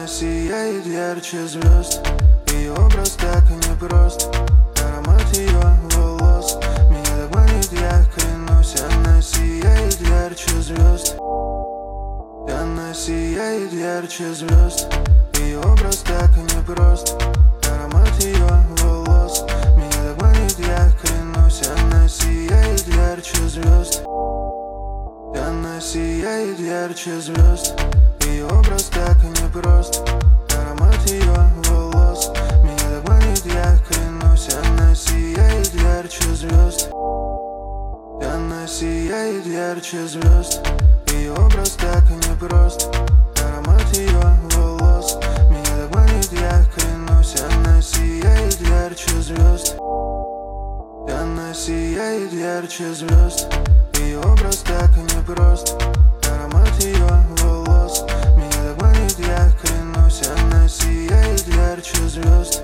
Она сияет ярче звезд. Ее образ так и непрост. Аромат ее волос меня так манит, я клянусь. Она сияет ярче звезд. Она сияет ярче звезд. Ее образ так и непрост. Аромат ее волос меня так манит, я клянусь. Она сияет ярче звезд. Она сияет ярче звезд. Ее образ так и непрост. Аромат ее волос меня так манит, я клянусь. Она сияет ярче звезд. Она сияет ярче звезд. Ее образ так и непрост. Аромат ее волос меня так манит, я клянусь. Она сияет ярче звезд. Она сияет ярче звезд. Ее образ так и непрост.